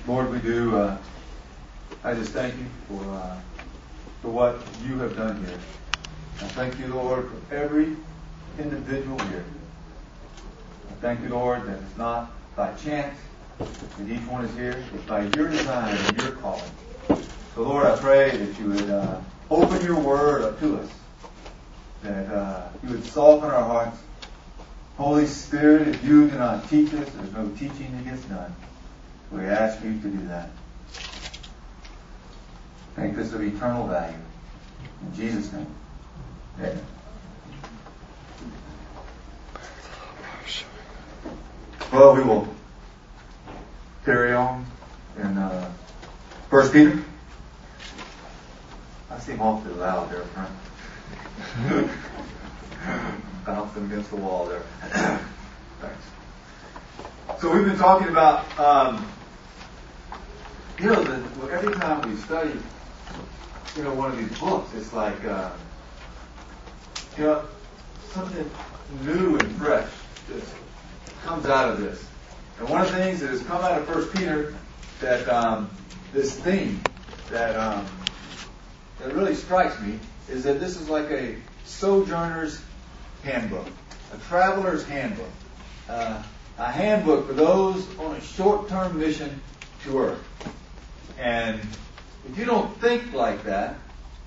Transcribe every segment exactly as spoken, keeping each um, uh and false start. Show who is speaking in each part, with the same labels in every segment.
Speaker 1: Lord, we do. Uh, I just thank you for uh, for what you have done here. I thank you, Lord, for every individual here. I thank you, Lord, that it's not by chance that each one is here. It's by your design and your calling. So, Lord, I pray that you would uh, open your word up to us, that uh, you would soften our hearts. Holy Spirit, if you do not teach us, there's no teaching that gets done. We ask you to do that. Make this of eternal value. In Jesus' name. Amen. Well, we will carry on in uh, First Peter. I seem awfully loud there, friend. Bouncing against the wall there. Thanks. So we've been talking about, um, you know, the, every time we study, you know, one of these books, it's like, uh, you know, something new and fresh just comes out of this. And one of the things that has come out of First Peter, that um, this theme that um, that really strikes me, is that this is like a sojourner's handbook, a traveler's handbook, uh, a handbook for those on a short-term mission to Earth. And if you don't think like that,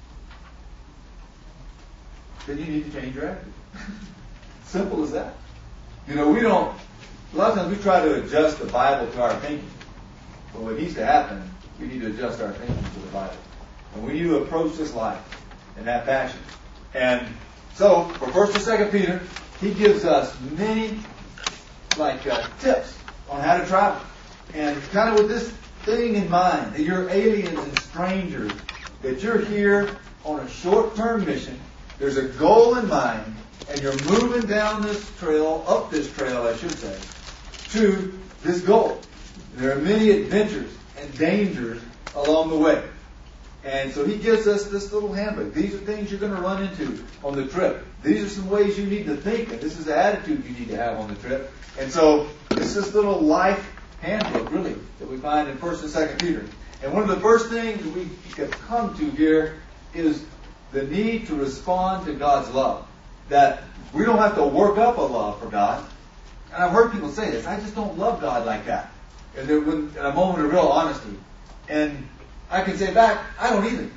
Speaker 1: then you need to change your attitude. Simple as that. You know, we don't, a lot of times we try to adjust the Bible to our thinking. But what needs to happen, we need to adjust our thinking to the Bible. And we need to approach this life in that fashion. And so, for First and Second Peter, he gives us many, like, uh, tips on how to travel. And kind of with this thing in mind, that you're aliens and strangers, that you're here on a short-term mission, there's a goal in mind, and you're moving down this trail, up this trail, I should say, to this goal. There are many adventures and dangers along the way. And so he gives us this little handbook. These are things you're going to run into on the trip. These are some ways you need to think, and this is the attitude you need to have on the trip. And so it's this little life handbook, really, that we find in First and Second Peter. And one of the first things that we have come to here is the need to respond to God's love. That we don't have to work up a love for God. And I've heard people say this, I just don't love God like that. And there was a moment of real honesty. And I can say back, I don't either.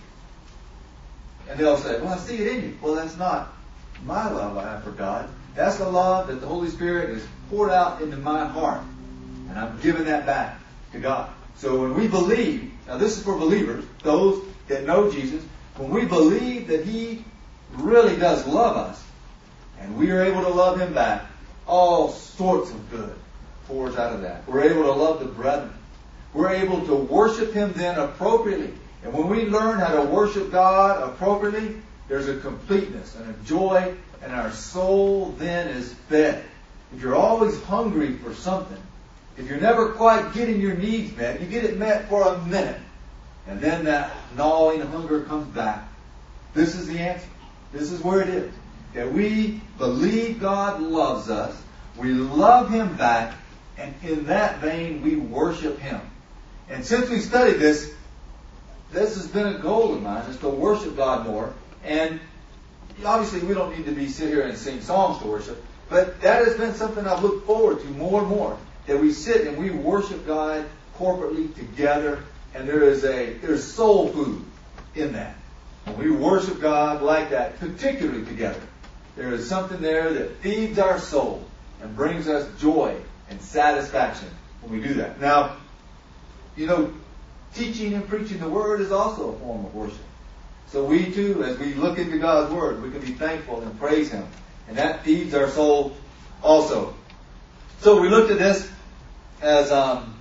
Speaker 1: And they'll say, well, I see it in you. Well, that's not my love I have for God. That's the love that the Holy Spirit has poured out into my heart. And I'm giving that back to God. So when we believe, now this is for believers, those that know Jesus, when we believe that He really does love us, and we are able to love Him back, all sorts of good pours out of that. We're able to love the brethren. We're able to worship Him then appropriately. And when we learn how to worship God appropriately, there's a completeness and a joy, and our soul then is fed. If you're always hungry for something, if you're never quite getting your needs met, you get it met for a minute, and then that gnawing hunger comes back. This is the answer. This is where it is. That we believe God loves us, we love Him back, and in that vein we worship Him. And since we studied this, this has been a goal of mine, is to worship God more. And obviously we don't need to be sit here and sing songs to worship, but that has been something I've looked forward to more and more. That we sit and we worship God corporately together, and there is a there's soul food in that. And we worship God like that, particularly together. There is something there that feeds our soul and brings us joy and satisfaction when we do that. Now, you know, teaching and preaching the Word is also a form of worship. So we too, as we look into God's Word, we can be thankful and praise Him. And that feeds our soul also. So we looked at this as um,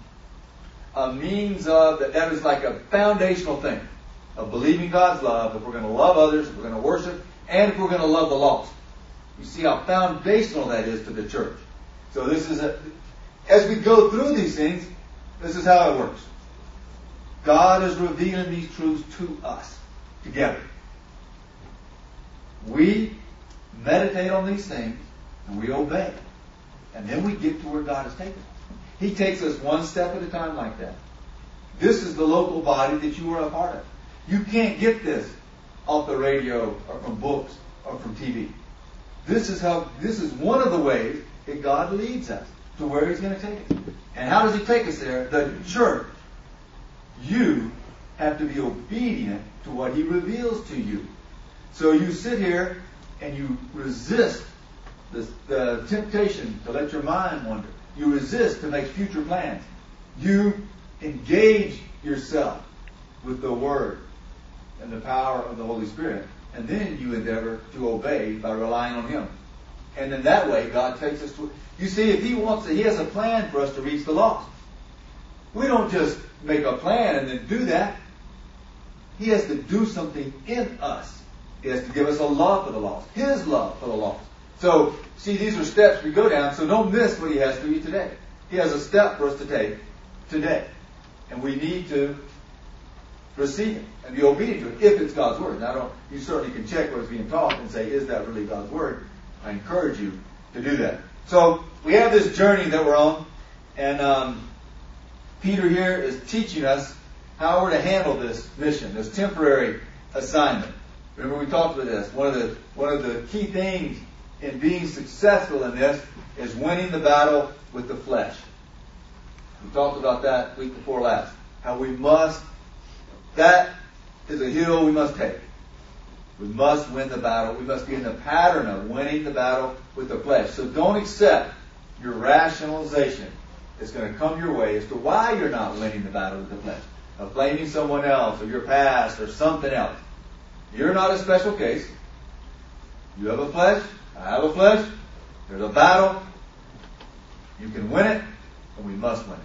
Speaker 1: a means of, that, that is like a foundational thing of believing God's love, if we're going to love others, if we're going to worship, and if we're going to love the lost. You see how foundational that is to the church. So this is a, as we go through these things, this is how it works. God is revealing these truths to us together. We meditate on these things and we obey. And then we get to where God has taken us. He takes us one step at a time like that. This is the local body that you are a part of. You can't get this off the radio or from books or from T V. This is how. This is one of the ways that God leads us to where He's going to take us. And how does He take us there? The church. You have to be obedient to what He reveals to you. So you sit here and you resist the, the temptation to let your mind wander. You resist to make future plans. You engage yourself with the Word and the power of the Holy Spirit. And then you endeavor to obey by relying on Him. And in that way, God takes us to... You see, if He wants to, He has a plan for us to reach the lost. We don't just make a plan and then do that. He has to do something in us. He has to give us a love for the lost. His love for the lost. So, see, these are steps we go down, so don't miss what He has for you today. He has a step for us to take today. And we need to receive it and be obedient to it if it's God's Word. Now, don't, you certainly can check what's being taught and say, is that really God's Word? I encourage you to do that. So, we have this journey that we're on, and um, Peter here is teaching us how we're to handle this mission, this temporary assignment. Remember, we talked about this. One of the one of the key things in being successful in this is winning the battle with the flesh. We talked about that week before last. How we must, that is a hill we must take. We must win the battle. We must be in the pattern of winning the battle with the flesh. So don't accept your rationalization that's going to come your way as to why you're not winning the battle with the flesh. Of blaming someone else or your past or something else. You're not a special case. You have a flesh. I have a flesh. There's a battle. You can win it, and we must win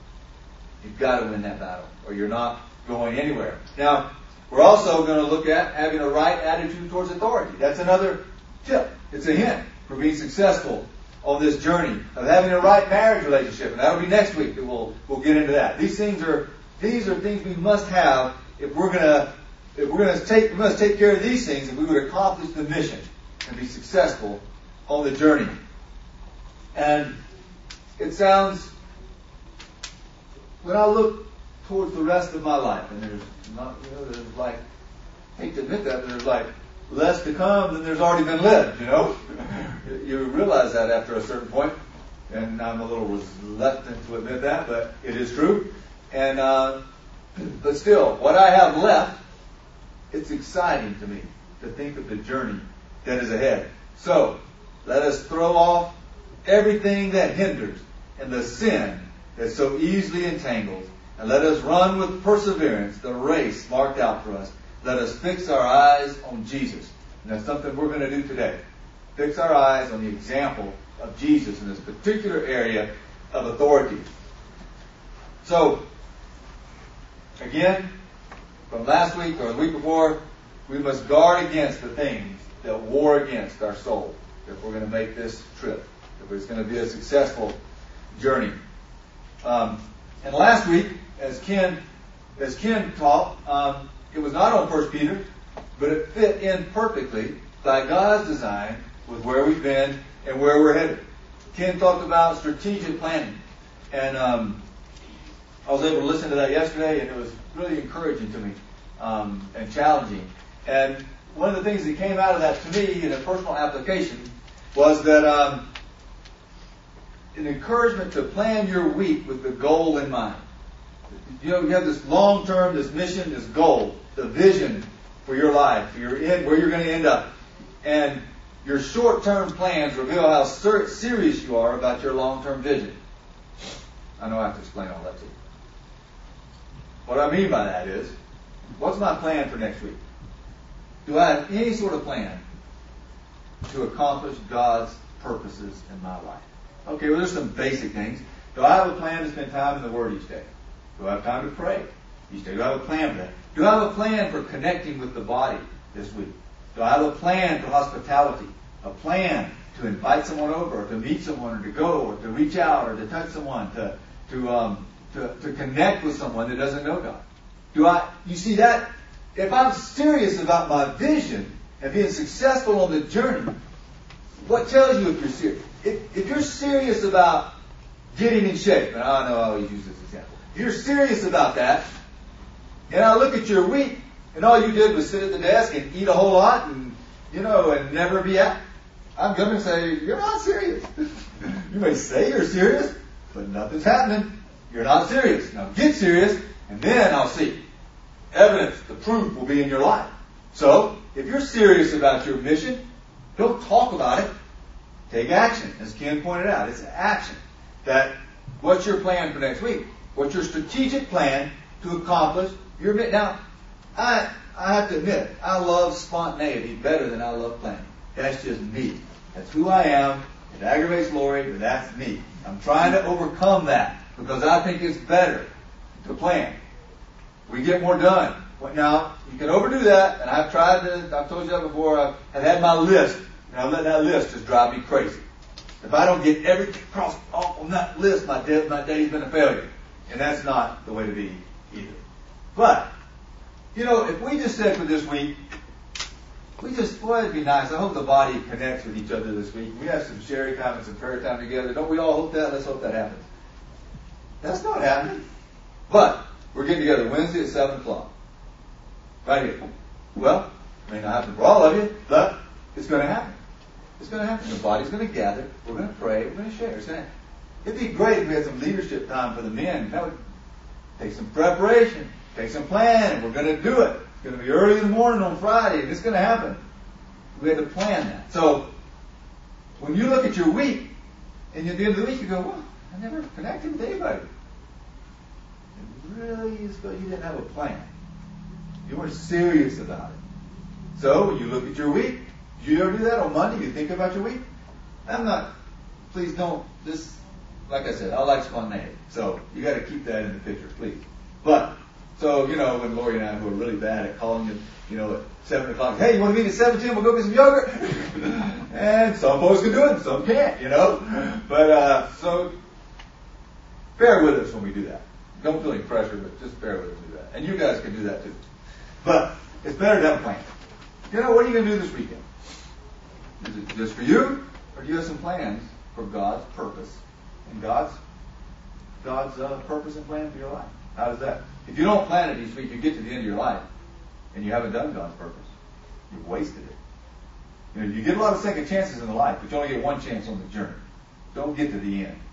Speaker 1: it. You've got to win that battle, or you're not going anywhere. Now, we're also going to look at having a right attitude towards authority. That's another tip. It's a hint for being successful on this journey of having a right marriage relationship. And that'll be next week that we'll we'll get into that. These things are these are things we must have if we're gonna if we're gonna take we must take care of these things if we would accomplish the mission and be successful on the journey. And it sounds, when I look towards the rest of my life, and there's not, you know, there's like, I hate to admit that, but there's like less to come than there's already been lived, you know? You realize that after a certain point, and I'm a little reluctant to admit that, but it is true. And, uh, but still, what I have left, it's exciting to me to think of the journey that is ahead. So, let us throw off everything that hinders and the sin that so easily entangles, and let us run with perseverance the race marked out for us. Let us fix our eyes on Jesus. And that's something we're going to do today. Fix our eyes on the example of Jesus in this particular area of authority. So, again, from last week or the week before, we must guard against the things that war against our soul if we're going to make this trip, if it's going to be a successful journey. Um, and last week, as Ken, as Ken taught, um, it was not on First Peter, but it fit in perfectly by God's design with where we've been and where we're headed. Ken talked about strategic planning, and um, I was able to listen to that yesterday, and it was really encouraging to me um, and challenging. And one of the things that came out of that to me in a personal application was that um, an encouragement to plan your week with the goal in mind. You know, you have this long-term, this mission, this goal, the vision for your life, for your end, where you're going to end up. And your short-term plans reveal how ser- serious you are about your long-term vision. I know I have to explain all that to you. What I mean by that is, what's my plan for next week? Do I have any sort of plan to accomplish God's purposes in my life? Okay, well, there's some basic things. Do I have a plan to spend time in the Word each day? Do I have time to pray each day? Do I have a plan for that? Do I have a plan for connecting with the body this week? Do I have a plan for hospitality? A plan to invite someone over, or to meet someone, or to go, or to reach out, or to touch someone, to to um, to, to connect with someone that doesn't know God? Do I? You see that? If I'm serious about my vision and being successful on the journey, what tells you if you're serious? If, if you're serious about getting in shape, and I know I always use this example. if you're serious about that, and I look at your week, and all you did was sit at the desk and eat a whole lot and, you know, and never be out, I'm going to say, you're not serious. You may say you're serious, but nothing's happening. You're not serious. Now get serious, and then I'll see. Evidence, the proof will be in your life. So, if you're serious about your mission, don't talk about it. Take action. As Ken pointed out, it's action. That, what's your plan for next week? What's your strategic plan to accomplish your mission? Now, I, I have to admit, I love spontaneity better than I love planning. That's just me. That's who I am. It aggravates Lori, but that's me. I'm trying to overcome that because I think it's better to plan. We get more done. Now, you can overdo that, and I've tried to, I've told you that before, I've, I've had my list, and I've let that list just drive me crazy. If I don't get everything crossed off on that list, my day, my day's been a failure. And that's not the way to be either. But, you know, if we just said for this week, we just, boy, it'd be nice. I hope the body connects with each other this week. We have some sharing time and some prayer time together. Don't we all hope that? Let's hope that happens. That's not happening. But we're getting together Wednesday at seven o'clock. Right here. Well, it may not happen for all of you, but it's going to happen. It's going to happen. The body's going to gather. We're going to pray. We're going to share. It's going to happen. It'd be great if we had some leadership time for the men. That would take some preparation, take some planning. We're going to do it. It's going to be early in the morning on Friday, and it's going to happen. We had to plan that. So, when you look at your week, and at the end of the week you go, well, I never connected with anybody. It really is because you didn't have a plan. You weren't serious about it. So, when you look at your week, did you ever do that on Monday? You think about your week? I'm not, please don't, this, like I said, I like spontaneity. So, you got to keep that in the picture, please. But, so, you know, when Lori and I, who are really bad at calling you, you know, at seven o'clock, hey, you want to meet at seven ten? We'll go get some yogurt. And some folks can do it, and some can't, you know. But, uh, so, bear with us when we do that. Don't feel any pressure, but just bear with us and do that. And you guys can do that too. But, it's better to have a plan. You know, what are you going to do this weekend? Is it just for you? Or do you have some plans for God's purpose and God's God's uh, purpose and plan for your life? How does that? If you don't plan it each week, you get to the end of your life and you haven't done God's purpose. You've wasted it. You know, you get a lot of second chances in the life, but you only get one chance on the journey. Don't get to the end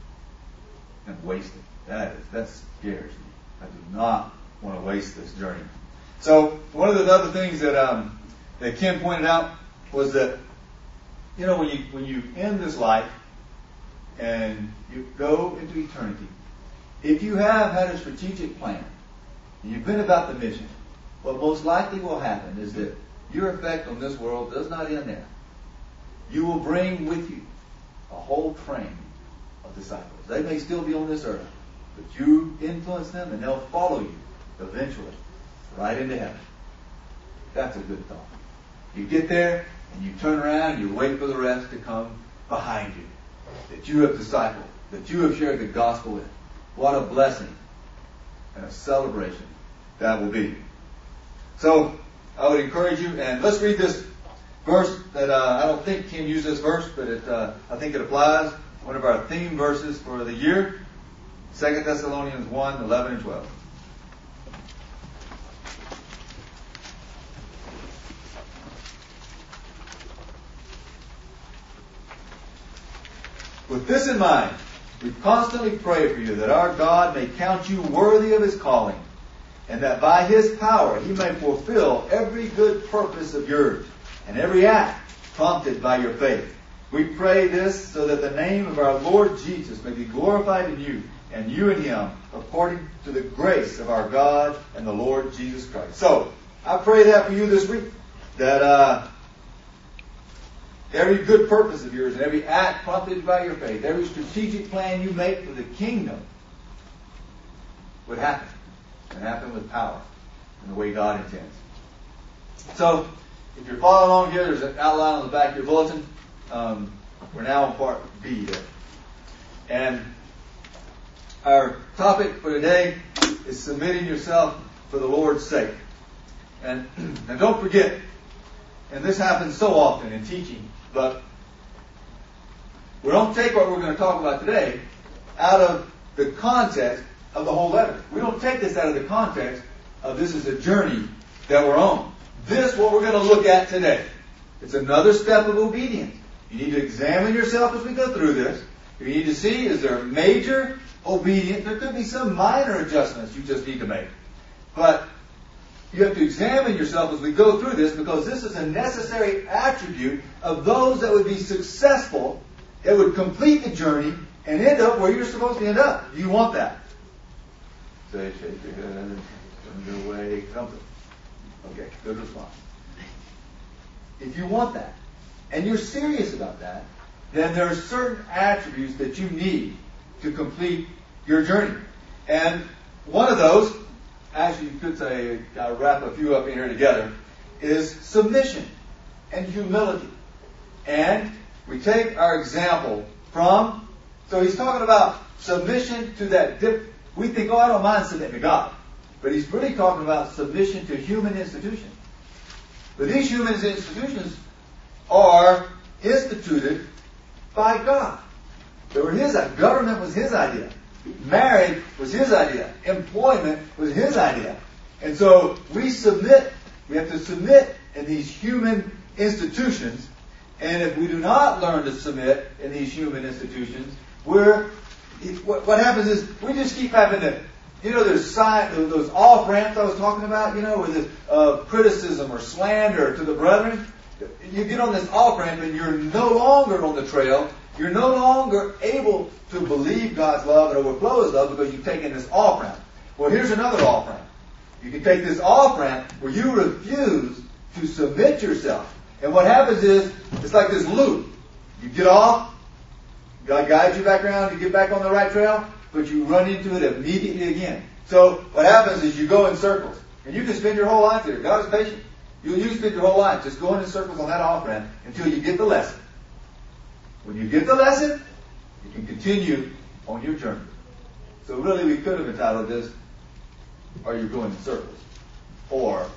Speaker 1: and waste it. That is, that scares me. I do not want to waste this journey. So one of the other things that um, that Ken pointed out was that, you know, when you when you end this life and you go into eternity, if you have had a strategic plan and you've been about the mission, what most likely will happen is that your effect on this world does not end there. You will bring with you a whole train of disciples. They may still be on this earth, but you influence them and they'll follow you eventually right into heaven. That's a good thought. You get there and you turn around and you wait for the rest to come behind you that you have discipled, that you have shared the gospel with. What a blessing and a celebration that will be. So I would encourage you, and let's read this verse that uh, I don't think Ken used this verse, but it, uh, I think it applies. One of our theme verses for the year, Second Thessalonians one, eleven and twelve. With this in mind, we constantly pray for you that our God may count you worthy of His calling, and that by His power He may fulfill every good purpose of yours, and every act prompted by your faith. We pray this so that the name of our Lord Jesus may be glorified in you, and you in Him, according to the grace of our God and the Lord Jesus Christ. So, I pray that for you this week, that uh, every good purpose of yours and every act prompted by your faith, every strategic plan you make for the kingdom would happen. And happen with power in the way God intends. So, if you're following along here, there's an outline on the back of your bulletin. Um, we're now on part B there. And our topic for today is submitting yourself for the Lord's sake. And, and don't forget, and this happens so often in teaching, but we don't take what we're going to talk about today out of the context of the whole letter. We don't take this out of the context of this is a journey that we're on. This is what we're going to look at today. It's another step of obedience. You need to examine yourself as we go through this. You need to see, is there major obedience? There could be some minor adjustments you just need to make. But you have to examine yourself as we go through this, because this is a necessary attribute of those that would be successful, that would complete the journey and end up where you're supposed to end up. Do you want that? Say, shake your head, turn your way, something. Okay, good response. If you want that, and you're serious about that, then there are certain attributes that you need to complete your journey. And one of those, actually you could say, I'll wrap a few up in here together, is submission and humility. And we take our example from, so he's talking about submission to that dip. We think, oh, I don't mind submitting to God. But he's really talking about submission to human institutions. But these human institutions are instituted by God. They were his idea. Government was his idea. Marriage was his idea. Employment was his idea. And so we submit, we have to submit in these human institutions. And if we do not learn to submit in these human institutions, we're, what, what happens is we just keep having to, you know, there's side, those off ramps I was talking about, you know, with this uh, criticism or slander to the brethren. You get on this off ramp and you're no longer on the trail. You're no longer able to believe God's love and overflow His love because you've taken this off ramp. Well, here's another off ramp. You can take this off ramp where you refuse to submit yourself. And what happens is, it's like this loop. You get off, God guides you back around, you get back on the right trail, but you run into it immediately again. So what happens is you go in circles. And you can spend your whole life there. God is patient. You, you spend your whole life just going in circles on that off ramp until you get the lesson. When you get the lesson, you can continue on your journey. So really we could have entitled this, are you going in circles? Or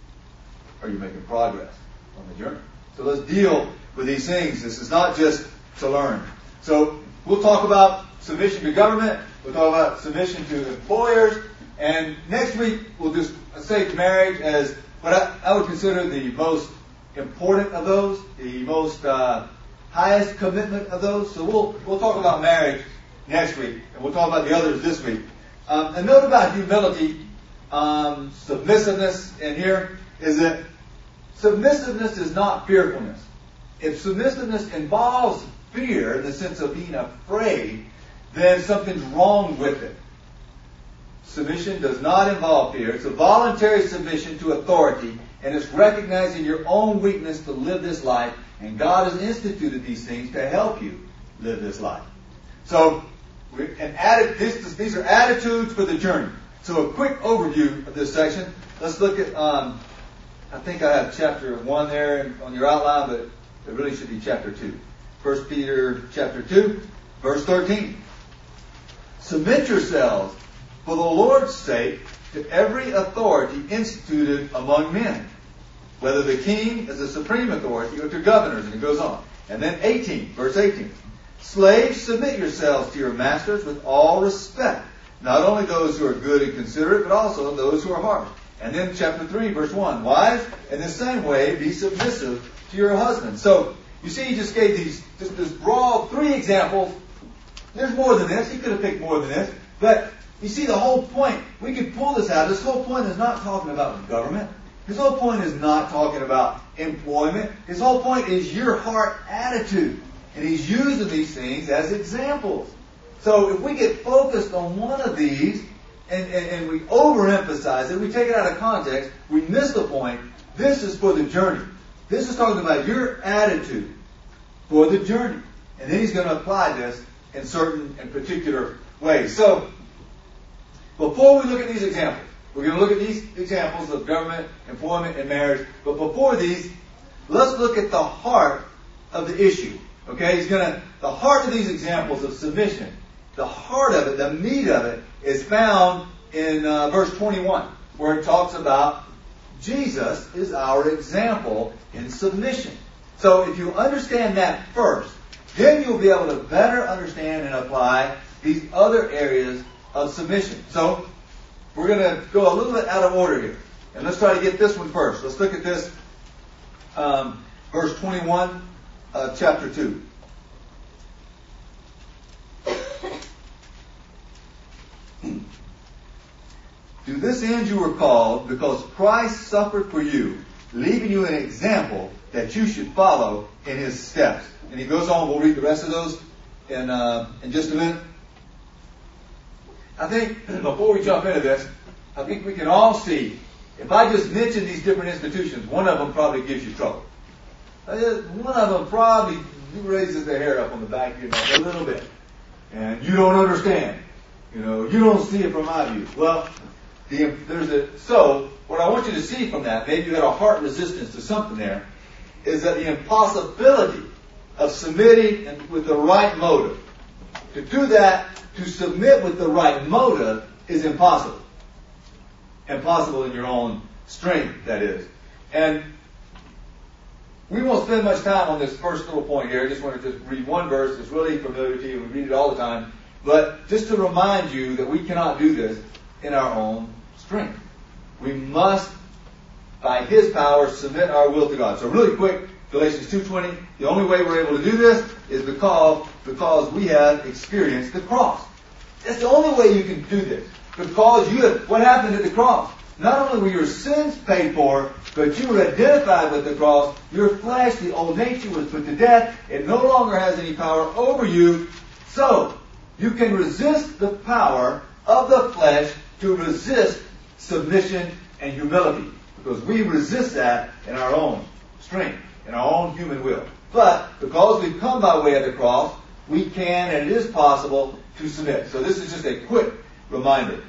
Speaker 1: are you making progress on the journey? So let's deal with these things. This is not just to learn. So we'll talk about submission to government. We'll talk about submission to employers. And next week we'll just say marriage as what I, I would consider the most important of those, the most uh, highest commitment of those. So we'll we'll talk about marriage next week, and we'll talk about the others this week. Um, a note about humility, um, submissiveness in here is that submissiveness is not fearfulness. If submissiveness involves fear in the sense of being afraid, then something's wrong with it. Submission does not involve fear. It's a voluntary submission to authority, and it's recognizing your own weakness to live this life, and God has instituted these things to help you live this life. So, we're, and added, this, these are attitudes for the journey. So a quick overview of this section. Let's look at, um, I think I have chapter one there on your outline, but it really should be chapter two. First Peter chapter two, verse thirteen. Submit yourselves for the Lord's sake to every authority instituted among men, whether the king is the supreme authority or to governors, and it goes on. And then eighteen, verse eighteen. Slaves, submit yourselves to your masters with all respect, not only those who are good and considerate, but also those who are harsh. And then chapter three, verse one. Wives, in the same way, be submissive to your husbands. So, you see, he just gave these, just this broad three examples. There's more than this. He could have picked more than this. But you see the whole point. We could pull this out. This whole point is not talking about government. His whole point is not talking about employment. His whole point is your heart attitude. And he's using these things as examples. So if we get focused on one of these and, and, and we overemphasize it, we take it out of context, we miss the point. This is for the journey. This is talking about your attitude for the journey. And then he's going to apply this in certain and particular ways. So, before we look at these examples, we're going to look at these examples of government, employment, and marriage. But before these, let's look at the heart of the issue. Okay, he's going to, the heart of these examples of submission, the heart of it, the meat of it, is found in uh, verse twenty-one, where it talks about Jesus is our example in submission. So if you understand that first, then you'll be able to better understand and apply these other areas of submission. So, we're going to go a little bit out of order here. And let's try to get this one first. Let's look at this, um, verse twenty-one, uh, chapter two. To this end you were called, because Christ suffered for you, leaving you an example that you should follow in His steps. And he goes on. We'll read the rest of those in, uh, in just a minute. I think before we jump into this, I think we can all see, if I just mention these different institutions, one of them probably gives you trouble. One of them probably raises the hair up on the back of your neck a little bit. And you don't understand. You know, you don't see it from my view. Well, the, there's a, so what I want you to see from that, maybe you had a heart resistance to something there, is that the impossibility of submitting and with the right motive. To do that, to submit with the right motive, is impossible. Impossible in your own strength, that is. And we won't spend much time on this first little point here. I just want to just read one verse. It's really familiar to you. We read it all the time. But just to remind you that we cannot do this in our own strength. We must, by His power, submit our will to God. So really quick, Galatians two twenty, the only way we're able to do this is because, because we have experienced the cross. That's the only way you can do this. Because you have, what happened at the cross? Not only were your sins paid for, but you were identified with the cross. Your flesh, the old nature, was put to death. It no longer has any power over you. So, you can resist the power of the flesh to resist submission and humility. Because we resist that in our own strength, in our own human will. But, because we've come by way of the cross, we can, and it is possible, to submit. So this is just a quick reminder.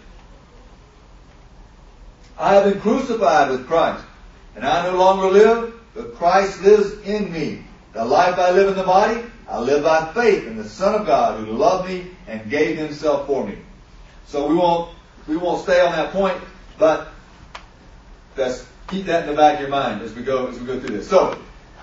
Speaker 1: I have been crucified with Christ, and I no longer live, but Christ lives in me. The life I live in the body, I live by faith in the Son of God who loved me and gave Himself for me. So we won't we won't stay on that point, but let's keep that in the back of your mind as we go as we go through this. So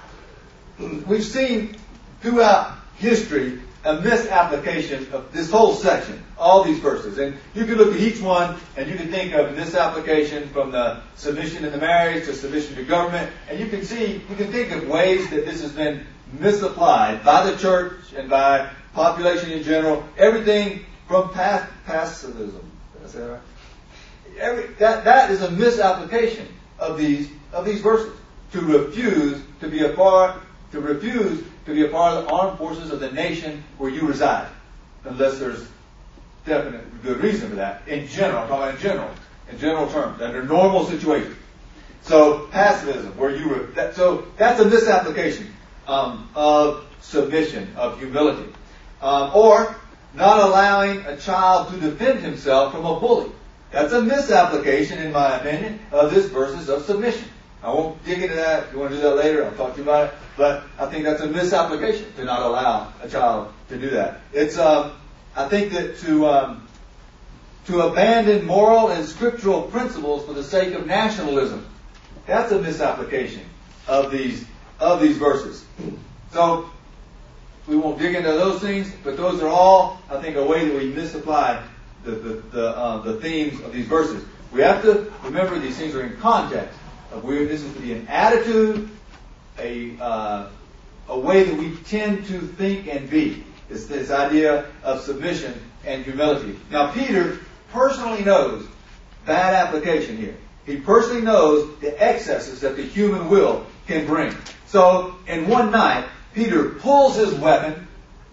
Speaker 1: we've seen throughout history a misapplication of this whole section, all these verses. And you can look at each one and you can think of misapplication from the submission in the marriage to submission to government. And you can see, you can think of ways that this has been misapplied by the church and by population in general. Everything from past, pacifism. Did I say that right? Every, that, that is a misapplication of these, of these verses. To refuse to be a part, to refuse to be a part of the armed forces of the nation where you reside. Unless there's definite good reason for that. In general, I'm talking about in general. In general terms. Under normal situations. So, pacifism, where you were, that, so that's a misapplication um, of submission, of humility. Um, or, not allowing a child to defend himself from a bully. That's a misapplication, in my opinion, of this verses of submission. I won't dig into that. If you want to do that later, I'll talk to you about it. But I think that's a misapplication to not allow a child to do that. It's, um, I think that to um, to abandon moral and scriptural principles for the sake of nationalism, that's a misapplication of these of these verses. So we won't dig into those things, but those are all, I think, a way that we misapply the the the, uh, the themes of these verses. We have to remember these things are in context. Of where this is to be an attitude, a uh, a way that we tend to think and be. It's this idea of submission and humility. Now, Peter personally knows bad application here. He personally knows the excesses that the human will can bring. So, in one night, Peter pulls his weapon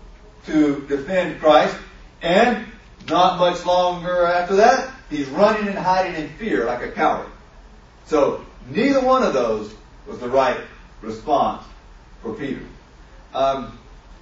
Speaker 1: to defend Christ, and not much longer after that, he's running and hiding in fear like a coward. So, neither one of those was the right response for Peter. Um,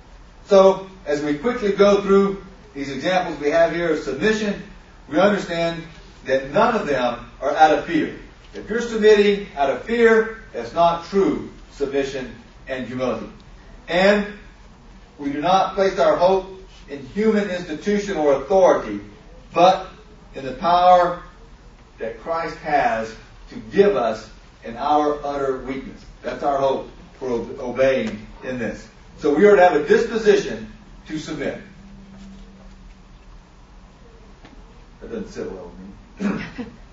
Speaker 1: so, as we quickly go through these examples we have here of submission, we understand that none of them are out of fear. If you're submitting out of fear, that's not true submission and humility. And we do not place our hope in human institution or authority, but in the power that Christ has to give us in our utter weakness. That's our hope for obeying in this. So we are to have a disposition to submit. That doesn't sit well with me.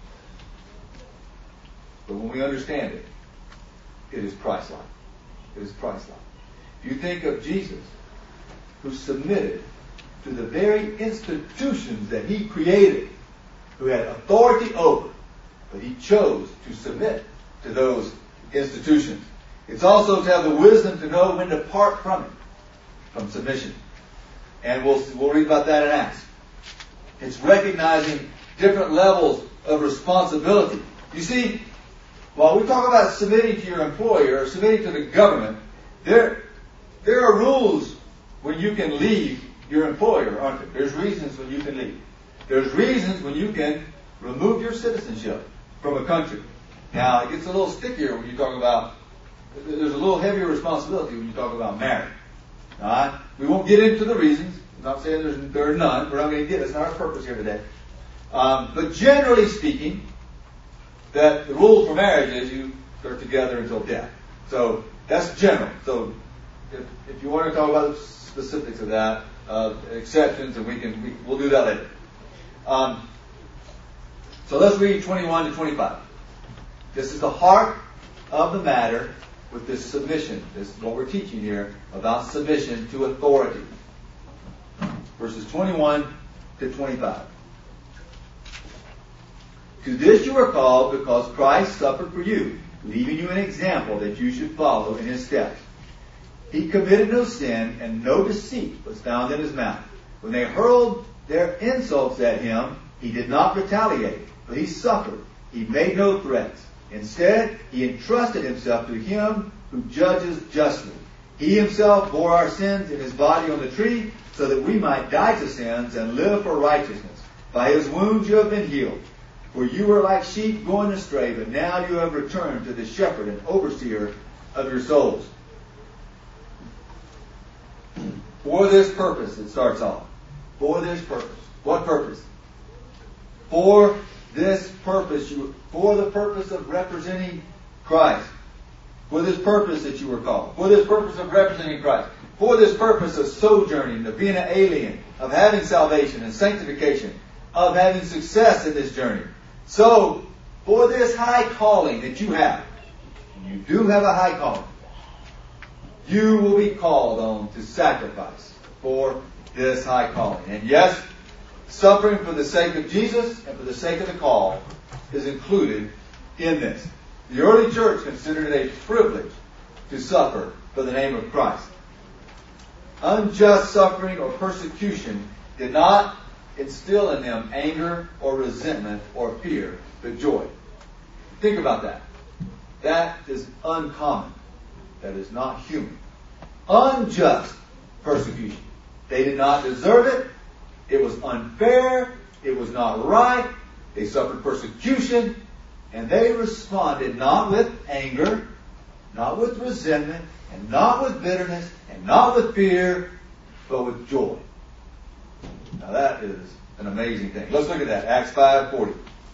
Speaker 1: But when we understand it, it is Christ-like. It is Christ-like. If you think of Jesus, who submitted to the very institutions that he created, who had authority over, but he chose to submit to those institutions. It's also to have the wisdom to know when to part from it, from submission. And we'll, we'll read about that in Acts. It's recognizing different levels of responsibility. You see, while we talk about submitting to your employer or submitting to the government, there, there are rules when you can leave your employer, aren't there? There's reasons when you can leave. There's reasons when you can remove your citizenship from a country. Now, it gets a little stickier when you talk about, there's a little heavier responsibility when you talk about marriage. All right? We won't get into the reasons. I'm not saying there's, there are none. We're not going to get it. It's not our purpose here today. Um, but generally speaking, that the rule for marriage is you are together until death. So that's general. So if, if you want to talk about the specifics of that, uh, exceptions, and we can we, we'll do that later. Um, so let's read twenty-one to twenty-five. This is the heart of the matter with this submission. This is what we're teaching here about submission to authority. Verses twenty-one to twenty-five. To this you are called because Christ suffered for you, leaving you an example that you should follow in his steps. He committed no sin, and no deceit was found in his mouth. When they hurled their insults at him, he did not retaliate, but he suffered. He made no threats. Instead, he entrusted himself to him who judges justly. He himself bore our sins in his body on the tree, so that we might die to sins and live for righteousness. By his wounds you have been healed. For you were like sheep going astray, but now you have returned to the shepherd and overseer of your souls. For this purpose, it starts off. For this purpose. What purpose? For this purpose, you, for the purpose of representing Christ. For this purpose that you were called. For this purpose of representing Christ. For this purpose of sojourning, of being an alien, of having salvation and sanctification, of having success in this journey. So, for this high calling that you have, and you do have a high calling, you will be called on to sacrifice for this high calling. And yes, suffering for the sake of Jesus and for the sake of the call is included in this. The early church considered it a privilege to suffer for the name of Christ. Unjust suffering or persecution did not instill in them anger or resentment or fear, but joy. Think about that. That is uncommon. That is not human. Unjust persecution. They did not deserve it. It was unfair. It was not right. They suffered persecution. And they responded not with anger, not with resentment, and not with bitterness, and not with fear, but with joy. Now that is an amazing thing. Let's look at that. Acts five forty.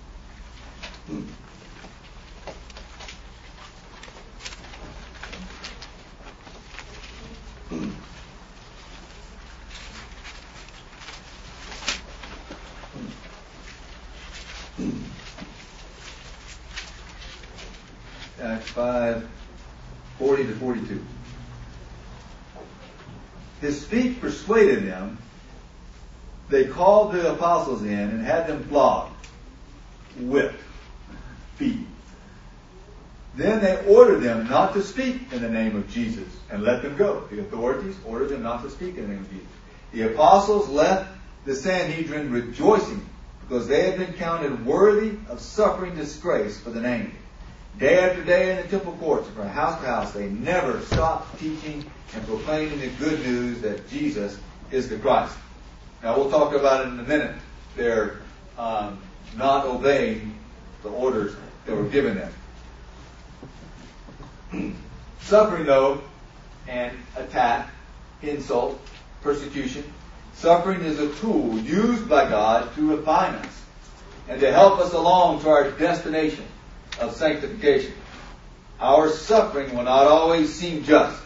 Speaker 1: Acts five forty to forty-two. His speech persuaded them. They called the apostles in and had them flogged, whipped, beaten. Then they ordered them not to speak in the name of Jesus and let them go. The authorities ordered them not to speak in the name of Jesus. The apostles left the Sanhedrin rejoicing because they had been counted worthy of suffering disgrace for the name. Day after day in the temple courts, from house to house, they never stopped teaching and proclaiming the good news that Jesus is the Christ. Now we'll talk about it in a minute. They're um, not obeying the orders that were given them. Suffering, though, and attack, insult, persecution. Suffering is a tool used by God to refine us and to help us along to our destination of sanctification. Our suffering will not always seem just.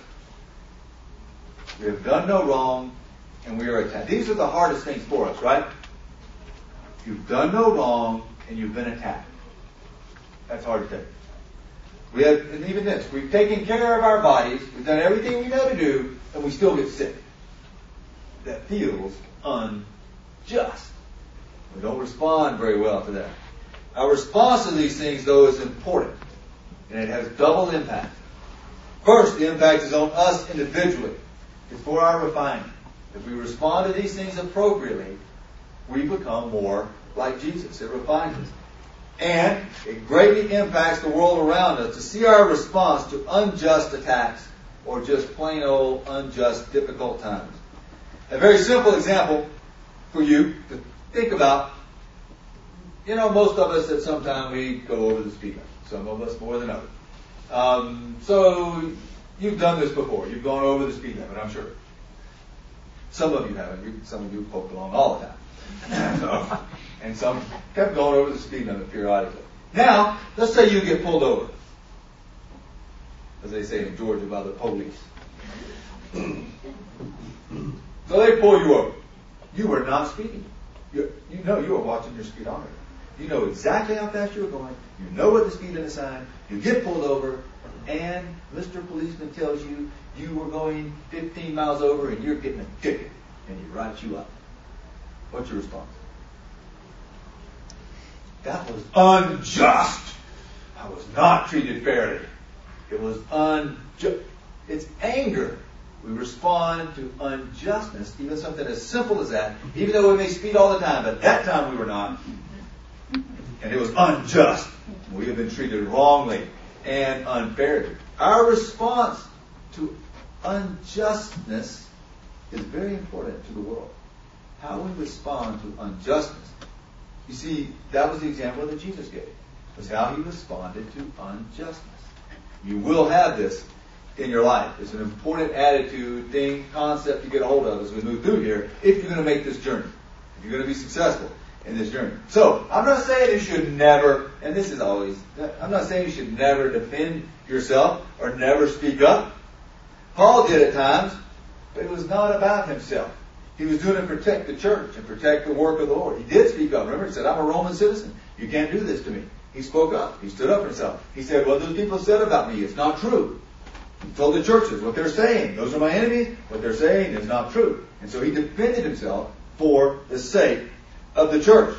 Speaker 1: We have done no wrong, and we are attacked. These are the hardest things for us, right? You've done no wrong, and you've been attacked. That's hard to take. We have, and even this, we've taken care of our bodies, we've done everything we know to do, and we still get sick. That feels unjust. We don't respond very well to that. Our response to these things, though, is important, and it has double impact. First, the impact is on us individually. It's for our refinement. If we respond to these things appropriately, we become more like Jesus. It refines us. And it greatly impacts the world around us to see our response to unjust attacks or just plain old unjust difficult times. A very simple example for you to think about. You know, most of us at some time we go over the speed limit. Some of us more than others. Um, so you've done this before. You've gone over the speed limit, I'm sure. Some of you haven't. You, some of you poked along all the time. so, and some kept going over the speed limit periodically. Now, let's say you get pulled over. As they say in Georgia, by the police. So they pull you over. You were not speeding. You, you know you were watching your speedometer. You know exactly how fast you were going. You know what the speed limit sign. You get pulled over, and Mister Policeman tells you you were going fifteen miles over, and you're getting a ticket, and he writes you up. What's your response? That was unjust. I was not treated fairly. It was unjust. It's anger. We respond to unjustness, even something as simple as that, even though we may speed all the time, but that time we were not. And it was unjust. We have been treated wrongly and unfairly. Our response to unjustness is very important to the world. How we respond to unjustness. You see, that was the example that Jesus gave. Was how he responded to unjustness. You will have this in your life. It's an important attitude, thing, concept to get a hold of as we move through here if you're going to make this journey. If you're going to be successful in this journey. So, I'm not saying you should never, and this is always, I'm not saying you should never defend yourself or never speak up. Paul did at times, but it was not about himself. He was doing it to protect the church and protect the work of the Lord. He did speak up. Remember, he said, I'm a Roman citizen. You can't do this to me. He spoke up. He stood up for himself. He said, what those people said about me, it's not true. He told the churches what they're saying. Those are my enemies. What they're saying is not true. And so he defended himself for the sake of the church.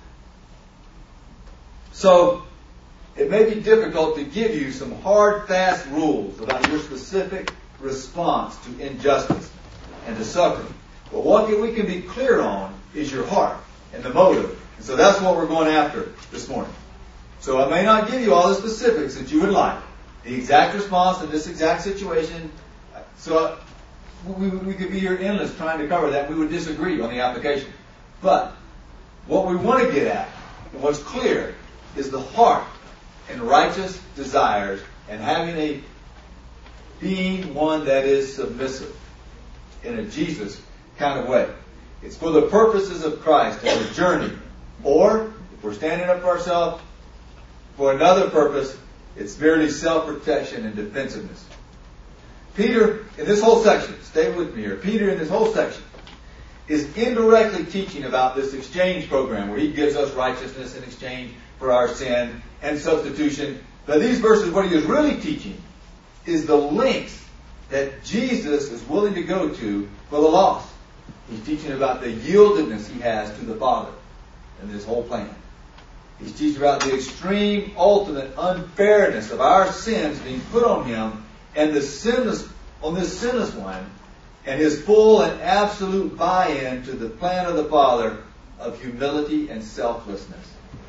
Speaker 1: So, it may be difficult to give you some hard, fast rules about your specific response to injustice and to suffering. But what we can be clear on is your heart and the motive. And so that's what we're going after this morning. So I may not give you all the specifics that you would like. The exact response in this exact situation. So we, we could be here endless trying to cover that. We would disagree on the application. But what we want to get at, and what's clear, is the heart and righteous desires and having a being one that is submissive in a Jesus kind of way. It's for the purposes of Christ and the journey. Or, if we're standing up for ourselves for another purpose, it's merely self-protection and defensiveness. Peter, in this whole section, stay with me here, Peter in this whole section is indirectly teaching about this exchange program where he gives us righteousness in exchange for our sin and substitution. But these verses, what he is really teaching is the lengths that Jesus is willing to go to for the lost. He's teaching about the yieldedness he has to the Father in this whole plan. He's teaching about the extreme, ultimate unfairness of our sins being put on him and the sinless, on this sinless one, and his full and absolute buy-in to the plan of the Father of humility and selflessness.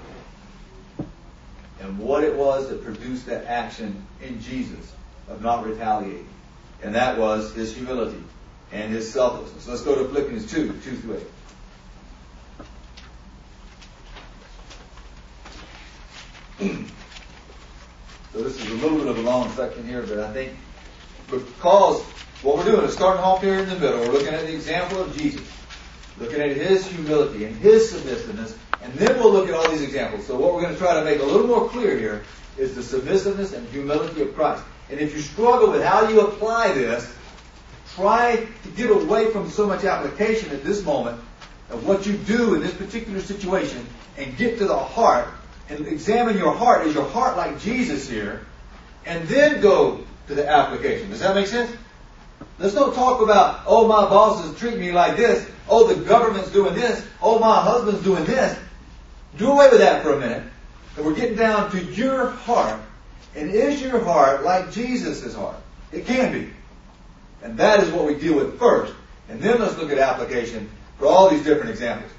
Speaker 1: And what it was that produced that action in Jesus of not retaliating. And that was his humility and his selflessness. Let's go to Philippians two, two through eight. So this is a little bit of a long section here, but I think because what we're doing is starting off here in the middle. We're looking at the example of Jesus, looking at his humility and his submissiveness, and then we'll look at all these examples. So what we're going to try to make a little more clear here is the submissiveness and humility of Christ. And if you struggle with how you apply this, try to get away from so much application at this moment of what you do in this particular situation and get to the heart and examine your heart. Is your heart like Jesus here? And then go to the application. Does that make sense? Let's don't talk about, oh, my boss is treating me like this. Oh, the government's doing this. Oh, my husband's doing this. Do away with that for a minute. And we're getting down to your heart. And is your heart like Jesus' heart? It can be. And that is what we deal with first. And then let's look at application for all these different examples.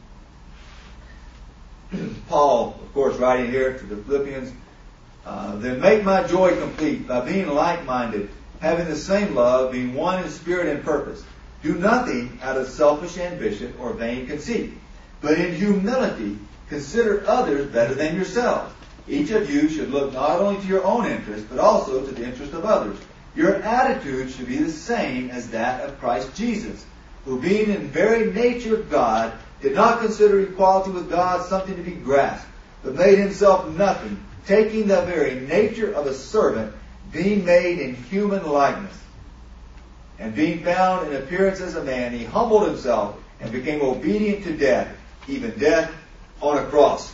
Speaker 1: Paul, of course, writing here to the Philippians, uh, then make my joy complete by being like-minded, having the same love, being one in spirit and purpose. Do nothing out of selfish ambition or vain conceit, but in humility consider others better than yourselves. Each of you should look not only to your own interest, but also to the interest of others. Your attitude should be the same as that of Christ Jesus, who being in very nature God, did not consider equality with God something to be grasped, but made himself nothing, taking the very nature of a servant, being made in human likeness. And being found in appearance as a man, he humbled himself and became obedient to death, even death on a cross.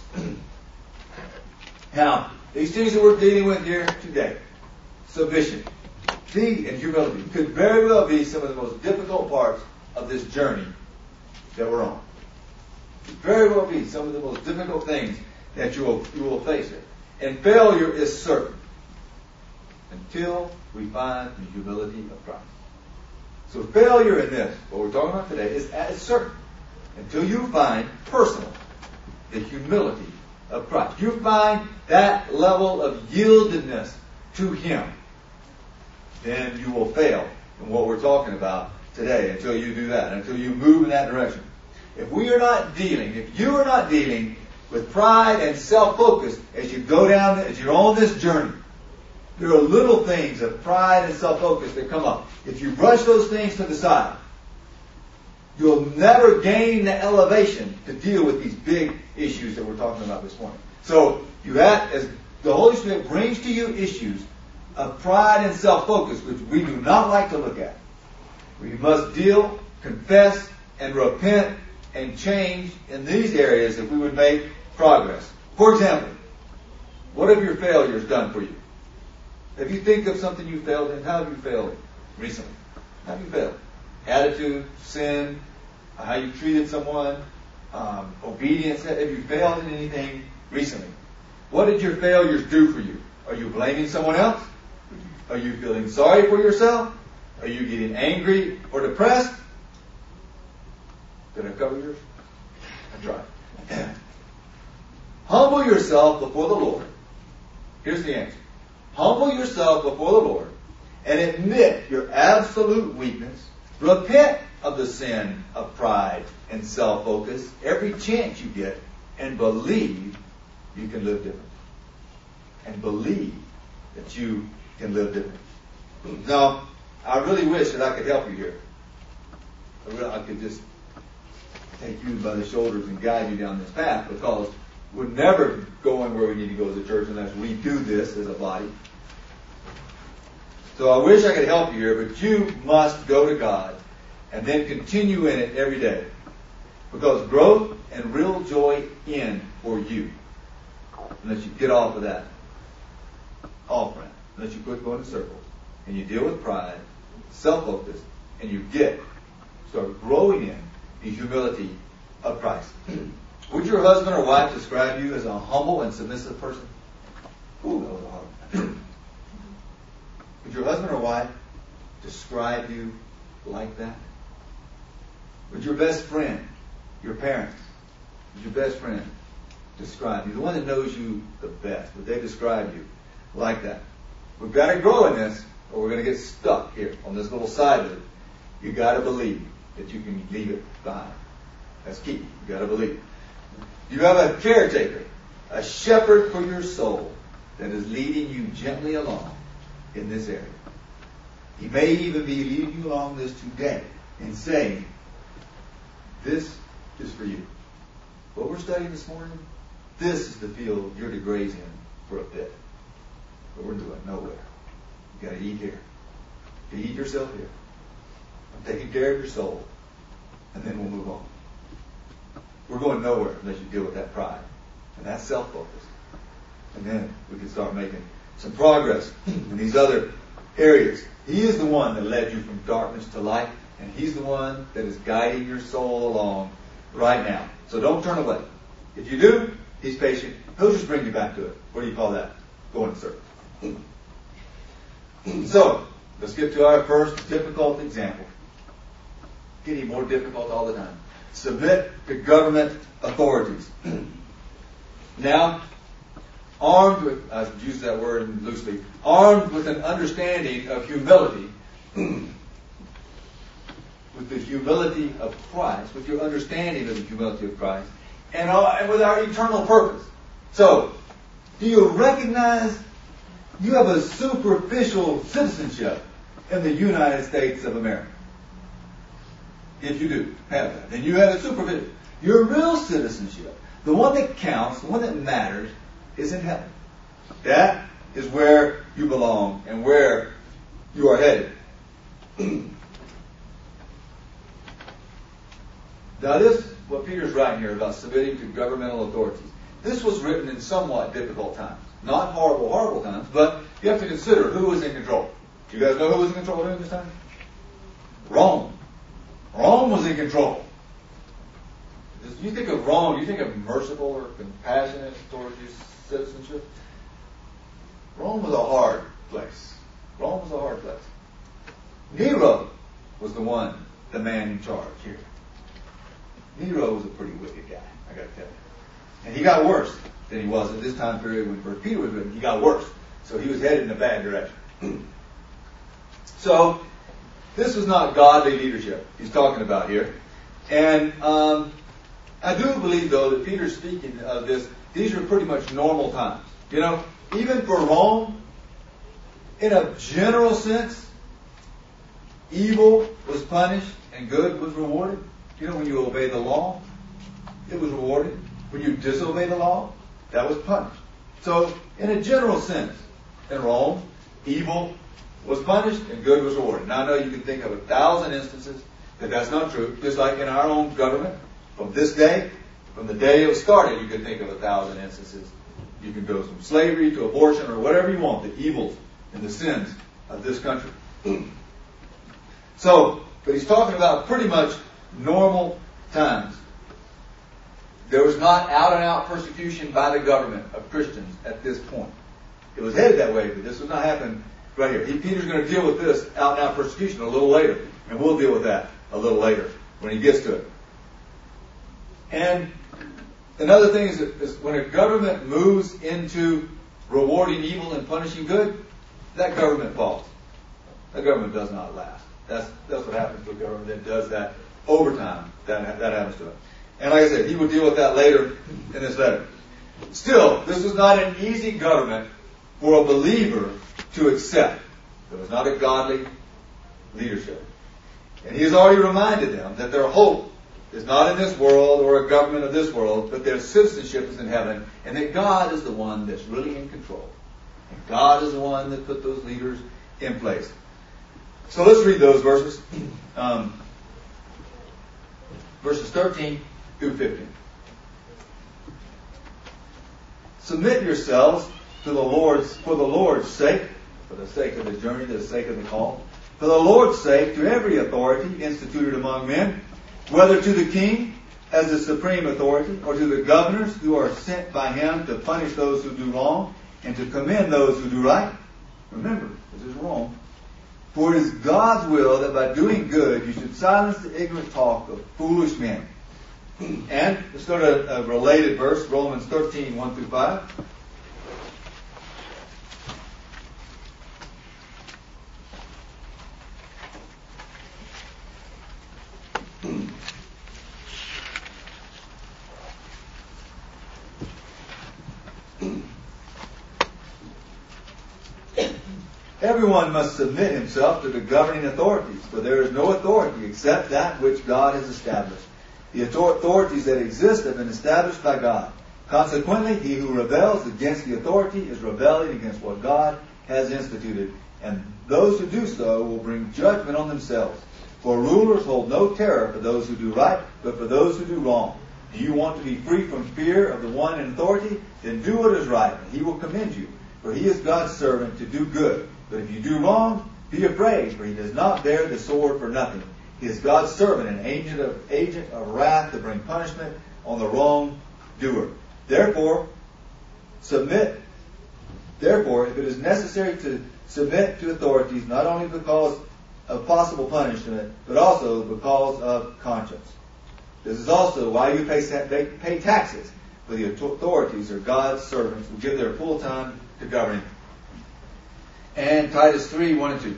Speaker 1: Now, these things that we're dealing with here today, submission, and humility, could very well be some of the most difficult parts of this journey that we're on. Could very well be some of the most difficult things that you will, you will face here. And failure is certain until we find the humility of Christ. So failure in this, what we're talking about today, is, is certain until you find personal the humility of Christ. You find that level of yieldedness to Him, then you will fail in what we're talking about today until you do that, until you move in that direction. If we are not dealing, if you are not dealing with pride and self-focus as you go down, as you're on this journey, there are little things of pride and self-focus that come up. If you brush those things to the side, you'll never gain the elevation to deal with these big issues that we're talking about this morning. So you have, as the Holy Spirit brings to you issues of pride and self-focus, which we do not like to look at, we must deal, confess, and repent and change in these areas if we would make progress. For example, what have your failures done for you? If you think of something you failed in, how have you failed recently? How have you failed? Attitude, sin, how you treated someone, um, obedience. Have you failed in anything recently? What did your failures do for you? Are you blaming someone else? Are you feeling sorry for yourself? Are you getting angry or depressed? Did I cover yours? I tried. Humble yourself before the Lord. Here's the answer. Humble yourself before the Lord and admit your absolute weakness. Repent of the sin of pride and self-focus every chance you get, and believe you can live different. And believe that you can live different. Now, I really wish that I could help you here. I, really, I could just take you by the shoulders and guide you down this path, because we're never going where we need to go as a church unless we do this as a body. So I wish I could help you here, but you must go to God and then continue in it every day. Because growth and real joy end for you unless you get off of that off ramp, unless you quit going in circles and you deal with pride, self-focus, and you get, start growing in the humility of Christ. Would your husband or wife describe you as a humble and submissive person? Ooh, that was a hard one. Would your husband or wife describe you like that? Would your best friend, your parents, would your best friend describe you? The one that knows you the best, would they describe you like that? We've got to grow in this, or we're going to get stuck here on this little side of it. You've got to believe that you can leave it behind. That's key. You've got to believe. You have a caretaker, a shepherd for your soul that is leading you gently along in this area. He may even be leading you along this today and saying, this is for you. What we're studying this morning, this is the field you're to graze in for a bit. But we're doing nowhere. You've got to eat here. You eat yourself here. I'm taking care of your soul. And then we'll move on. we're going nowhere unless you deal with that pride. And that's self-focus. And then we can start making some progress in these other areas. He is the one that led you from darkness to light, and He's the one that is guiding your soul along right now. So don't turn away. If you do, He's patient. He'll just bring you back to it. What do you call that? Going in circles. So, let's get to our first difficult example. Getting more difficult all the time. Submit to government authorities. Now, armed with, I use that word loosely, armed with an understanding of humility, with the humility of Christ, with your understanding of the humility of Christ, and, all, and with our eternal purpose. So, do you recognize you have a superficial citizenship in the United States of America? If you do have that, then you have a superficial. Your real citizenship, the one that counts, the one that matters, is in heaven. That is where you belong and where you are headed. Now this, what Peter's writing here about submitting to governmental authorities, this was written in somewhat difficult times. Not horrible, horrible times, but you have to consider who was in control. Do you guys know who was in control during this time? Rome. Rome was in control. You think of Rome, you think of merciful or compassionate towards your citizenship? Rome was a hard place. Rome was a hard place. Nero was the one, the man in charge here. Nero was a pretty wicked guy, I got to tell you. And he got worse than he was at this time period when First Peter was written. He got worse. So he was headed in a bad direction. So, this was not godly leadership he's talking about here. And um, I do believe, though, that Peter's speaking of this, these are pretty much normal times. You know, even for Rome, in a general sense, evil was punished and good was rewarded. You know, when you obey the law, it was rewarded. When you disobey the law, that was punished. So, in a general sense, in Rome, evil was punished and good was rewarded. Now, I know you can think of a thousand instances that that's not true. Just like in our own government, from this day, from the day it was started, you can think of a thousand instances. You can go from slavery to abortion or whatever you want, the evils and the sins of this country. So, but he's talking about pretty much normal times. There was not out-and-out persecution by the government of Christians at this point. It was headed that way, but this was not happening right here. He, Peter's going to deal with this out-and-out persecution a little later, and we'll deal with that a little later when he gets to it. And another thing is, that, is when a government moves into rewarding evil and punishing good, that government falls. That government does not last. That's that's what happens to a government that does that over time. That, that happens to it. And like I said, he will deal with that later in this letter. Still, this was not an easy government for a believer to accept. It was not a godly leadership. And he has already reminded them that their hope is not in this world or a government of this world, but their citizenship is in heaven, and that God is the one that's really in control. And God is the one that put those leaders in place. So let's read those verses. Um, verses thirteen through fifteen. Submit yourselves to the Lord's, for the Lord's sake, for the sake of the journey, for the sake of the call, for the Lord's sake, to every authority instituted among men, whether to the king as the supreme authority, or to the governors who are sent by him to punish those who do wrong and to commend those who do right. Remember, this is Rome. For it is God's will that by doing good you should silence the ignorant talk of foolish men. And let's go to a related verse, Romans thirteen, one through five. Everyone must submit himself to the governing authorities, for there is no authority except that which God has established. The authorities that exist have been established by God. Consequently, he who rebels against the authority is rebelling against what God has instituted, and those who do so will bring judgment on themselves. For rulers hold no terror for those who do right, but for those who do wrong. Do you want to be free from fear of the one in authority? Then do what is right, and he will commend you. For he is God's servant to do good. But if you do wrong, be afraid, for he does not bear the sword for nothing. He is God's servant, an agent of, agent of wrath to bring punishment on the wrongdoer. Therefore, submit. Therefore, if it is necessary to submit to authorities, not only because of possible punishment, but also because of conscience. This is also why you pay, pay taxes, for the authorities are God's servants who give their full time to governing. And Titus three, one and two.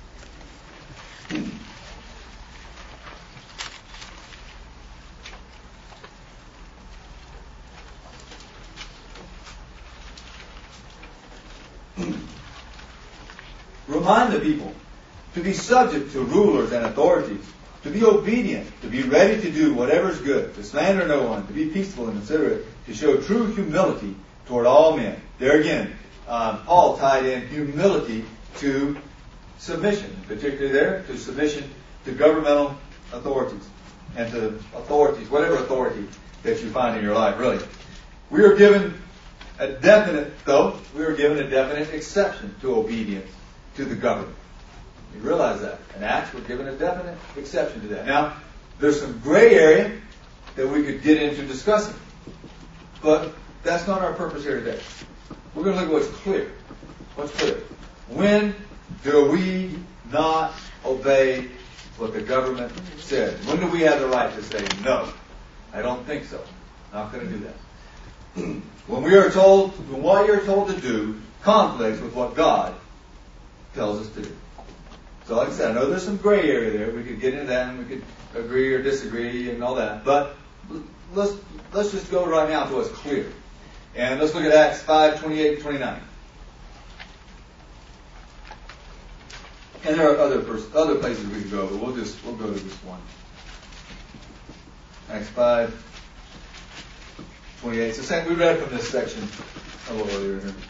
Speaker 1: Remind the people to be subject to rulers and authorities, to be obedient, to be ready to do whatever is good, to slander no one, to be peaceful and considerate, to show true humility toward all men. There again, um, Paul tied in humility to submission, particularly there, to submission to governmental authorities and to authorities, whatever authority that you find in your life, really. We are given a definite, though, we are given a definite exception to obedience to the government. You realize that. In Acts, we're given a definite exception to that. Now, there's some gray area that we could get into discussing. But that's not our purpose here today. We're going to look at what's clear. What's clear? When do we not obey what the government says? When do we have the right to say, no, I don't think so. Not going to do that. When we are told, when what you're told to do conflicts with what God tells us to do. So like I said, I know there's some gray area there. We could get into that and we could agree or disagree and all that. But let's let's just go right now to what's clear. And let's look at Acts five, twenty-eight and twenty-nine. And there are other pers- other places we could go, but we'll just we'll go to this one. Acts five, twenty-eight. So same, we read from this section a little earlier here.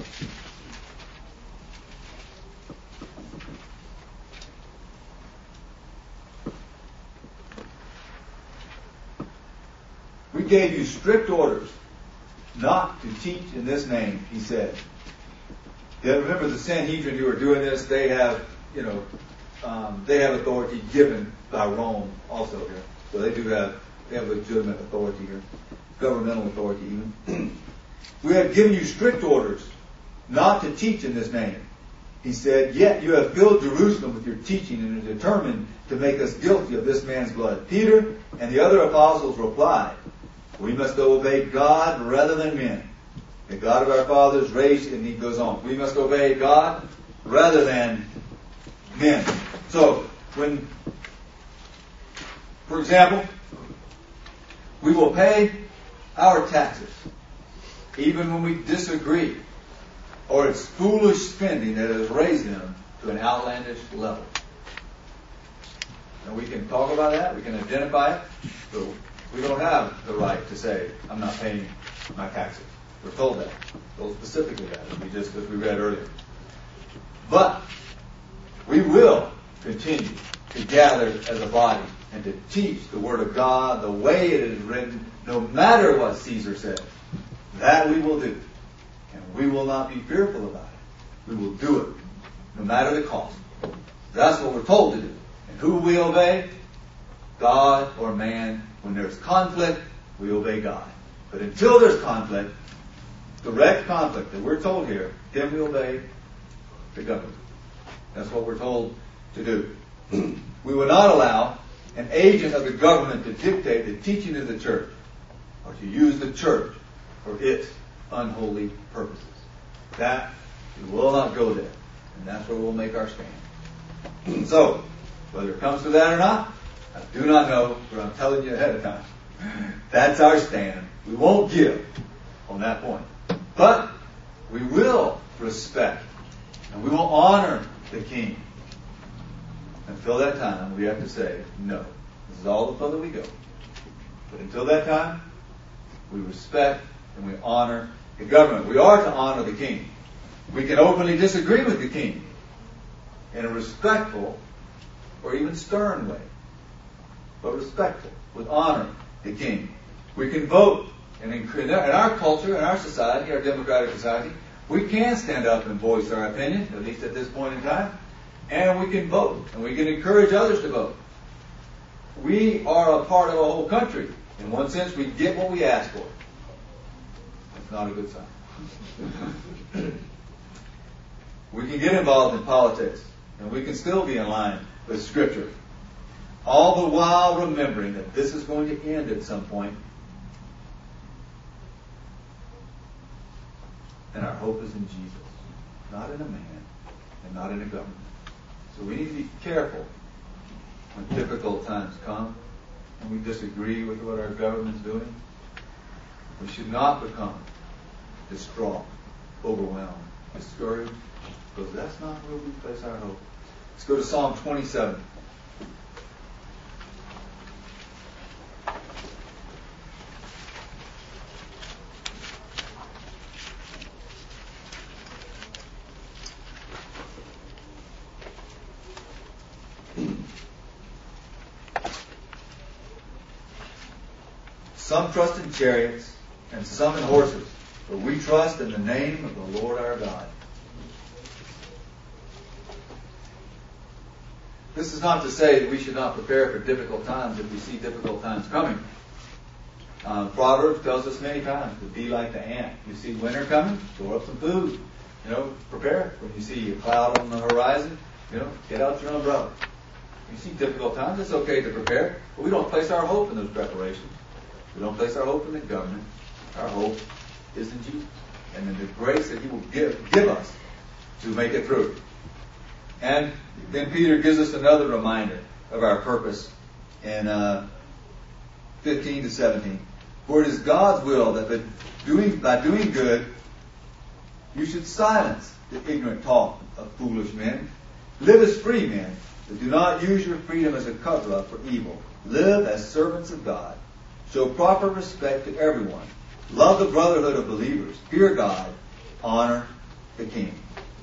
Speaker 1: We gave you strict orders not to teach in this name, he said. Yeah, remember the Sanhedrin who are doing this, they have, you know, um, they have authority given by Rome also here. So they do have, they have legitimate authority here. Governmental authority even. We have given you strict orders not to teach in this name. He said, yet you have filled Jerusalem with your teaching and are determined to make us guilty of this man's blood. Peter and the other apostles replied, we must obey God rather than men. The God of our fathers raised, and he goes on. We must obey God rather than men. So, when, for example, we will pay our taxes, even when we disagree, or it's foolish spending that has raised them to an outlandish level. And we can talk about that, we can identify it, but we don't have the right to say, I'm not paying my taxes. We're told that. We're told specifically that, as we just as we read earlier. But we will continue to gather as a body and to teach the Word of God the way it is written, no matter what Caesar says. That we will do. And we will not be fearful about it. We will do it, no matter the cost. That's what we're told to do. And who we obey? God or man. When there's conflict, we obey God. But until there's conflict, direct conflict that we're told here, then we obey the government. That's what we're told to do. We will not allow an agent of the government to dictate the teaching of the church or to use the church for its unholy purposes. That, we will not go there. And that's where we'll make our stand. So, whether it comes to that or not, I do not know, but I'm telling you ahead of time. That's our stand. We won't give on that point. But we will respect and we will honor the king. Until that time, we have to say, no. This is all the further we go. But until that time, we respect and we honor the government. We are to honor the king. We can openly disagree with the king in a respectful or even stern way. But respectful, with honor, the king. We can vote. And in, in our culture, in our society, our democratic society, we can stand up and voice our opinion, at least at this point in time. And we can vote. And we can encourage others to vote. We are a part of a whole country. In one sense, we get what we ask for. That's not a good sign. We can get involved in politics. And we can still be in line with Scripture. All the while remembering that this is going to end at some point. And our hope is in Jesus, not in a man, and not in a government. So we need to be careful when difficult times come and we disagree with what our government's doing. We should not become distraught, overwhelmed, discouraged, because that's not where we place our hope. Let's go to Psalm twenty-seven. Some trust in chariots and some in horses, but we trust in the name of the Lord our God. This is not to say that we should not prepare for difficult times if we see difficult times coming. Uh, Proverbs tells us many times to be like the ant. You see winter coming, store up some food. You know, prepare. When you see a cloud on the horizon, you know, get out your umbrella. You see difficult times, it's okay to prepare, but we don't place our hope in those preparations. We don't place our hope in the government. Our hope is in Jesus and in the grace that He will give, give us to make it through. And then Peter gives us another reminder of our purpose in uh, fifteen to seventeen. For it is God's will that by doing, by doing good, you should silence the ignorant talk of foolish men. Live as free men, but do not use your freedom as a cover-up for evil. Live as servants of God. Show proper respect to everyone. Love the brotherhood of believers. Fear God. Honor the King.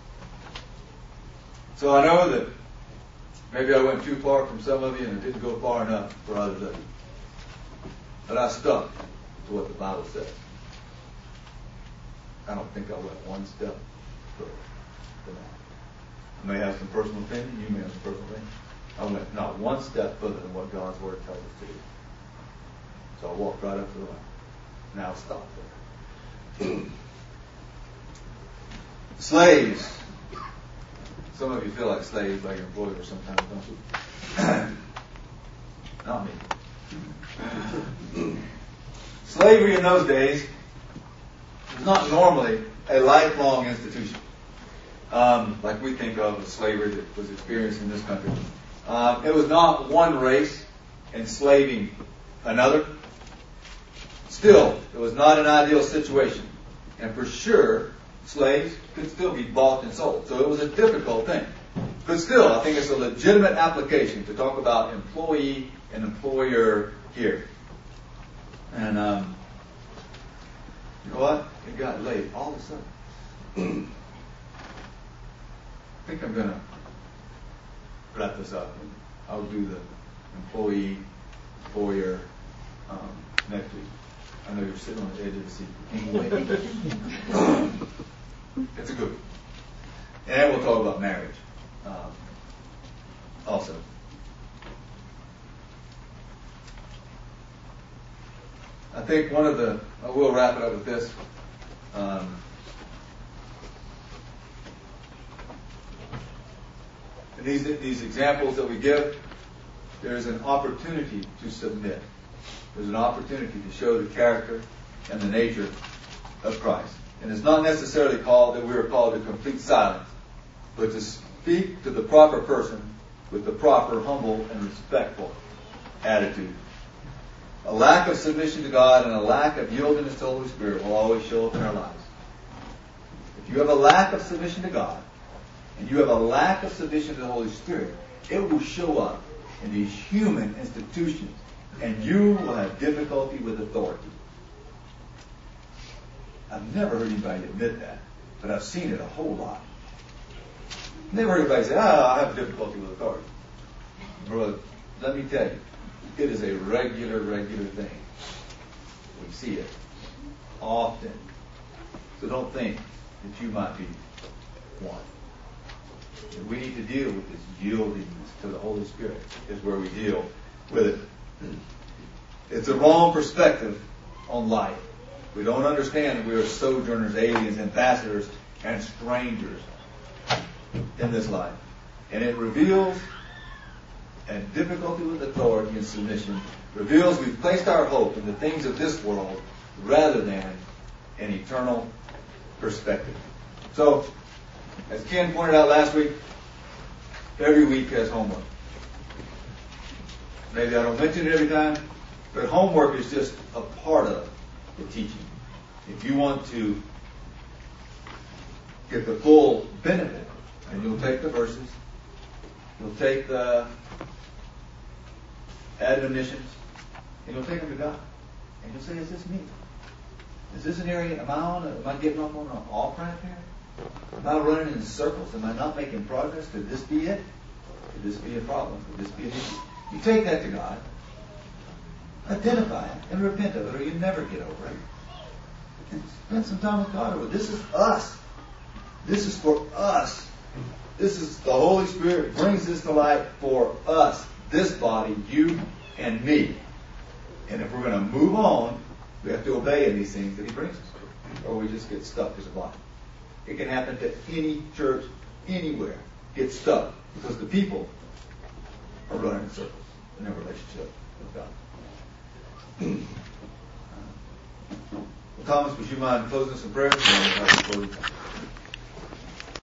Speaker 1: So I know that maybe I went too far from some of you and it didn't go far enough for others of you. But I stuck to what the Bible says. I don't think I went one step further than that. I may have some personal opinion. You may have some personal opinion. I went not one step further than what God's Word tells us to do. So I walked right up to the line. Now stop there. Slaves. Some of you feel like slaves by your employers sometimes, don't you? Not me. Slavery in those days was not normally a lifelong institution, um, like we think of as slavery that was experienced in this country. Um, it was not one race enslaving another. Still, it was not an ideal situation. And for sure, slaves could still be bought and sold. So it was a difficult thing. But still, I think it's a legitimate application to talk about employee and employer here. And um, you know what? It got late all of a sudden. I think I'm going to wrap this up. And I'll do the employee, employer um, next week. I know you're sitting on the edge of the seat. Anyway, it's a good one. And we'll talk about marriage um, also. I think one of the, I will wrap it up with this. Um, these, these examples that we give, there's an opportunity to submit. There's an opportunity to show the character and the nature of Christ. And it's not necessarily called that we are called to complete silence, but to speak to the proper person with the proper, humble, and respectful attitude. A lack of submission to God and a lack of yieldedness to the Holy Spirit will always show up in our lives. If you have a lack of submission to God and you have a lack of submission to the Holy Spirit, it will show up in these human institutions. And you will have difficulty with authority. I've never heard anybody admit that, but I've seen it a whole lot. Never heard anybody say, ah, I have difficulty with authority. Brother, let me tell you, it is a regular, regular thing. We see it often. So don't think that you might be one. What we need to deal with this yieldingness to the Holy Spirit is where we deal with it. It's a wrong perspective on life. We don't understand that we are sojourners, aliens, ambassadors, and strangers in this life. And it reveals a difficulty with authority and submission. Reveals we've placed our hope in the things of this world rather than an eternal perspective. So, as Ken pointed out last week, every week has homework. Maybe I don't mention it every time, but homework is just a part of the teaching. If you want to get the full benefit, and you'll take the verses, you'll take the admonitions, and you'll take them to God. And you'll say, is this me? Is this an area, am I on, a, am I getting off on an off-ramp here? Am I running in circles? Am I not making progress? Could this be it? Could this be a problem? Could this be an issue? You take that to God, identify it, and repent of it, or you never get over it. And spend some time with God over it. This is us. This is for us. This is the Holy Spirit brings this to light for us. This body, you and me. And if we're going to move on, we have to obey in these things that He brings us to, or we just get stuck as a body. It can happen to any church, anywhere. Get stuck because the people are running in circles in their relationship with God. Well, Thomas, would you mind closing us in prayer?